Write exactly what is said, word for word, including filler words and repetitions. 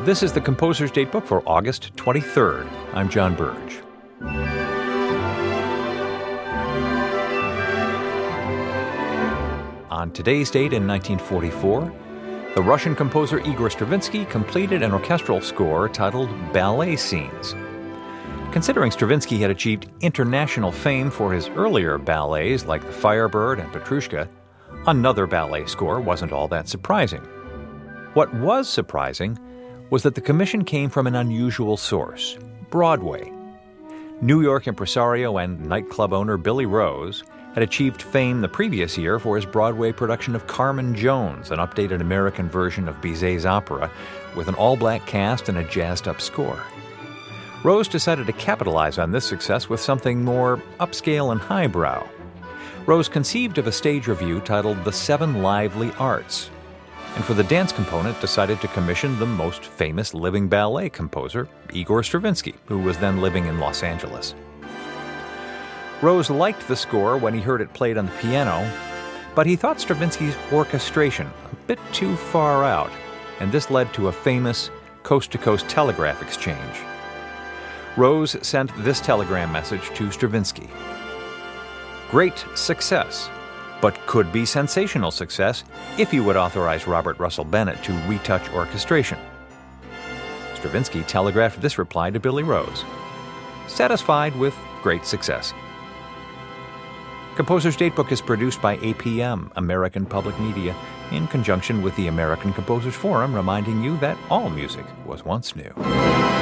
This is the Composer's Datebook for August twenty-third. I'm John Burge. On today's date in nineteen forty-four, the Russian composer Igor Stravinsky completed an orchestral score titled Ballet Scenes. Considering Stravinsky had achieved international fame for his earlier ballets like The Firebird and Petrushka, another ballet score wasn't all that surprising. What was surprising was that the commission came from an unusual source, Broadway. New York impresario and nightclub owner Billy Rose had achieved fame the previous year for his Broadway production of Carmen Jones, an updated American version of Bizet's opera, with an all-black cast and a jazzed-up score. Rose decided to capitalize on this success with something more upscale and highbrow. Rose conceived of a stage revue titled The Seven Lively Arts, and for the dance component decided to commission the most famous living ballet composer, Igor Stravinsky, who was then living in Los Angeles. Rose liked the score when he heard it played on the piano, but he thought Stravinsky's orchestration a bit too far out, and this led to a famous coast-to-coast telegraph exchange. Rose sent this telegram message to Stravinsky. Great success, but could be sensational success if you would authorize Robert Russell Bennett to retouch orchestration. Stravinsky telegraphed this reply to Billy Rose. Satisfied with great success. Composer's Datebook is produced by A P M, American Public Media, in conjunction with the American Composers Forum, reminding you that all music was once new.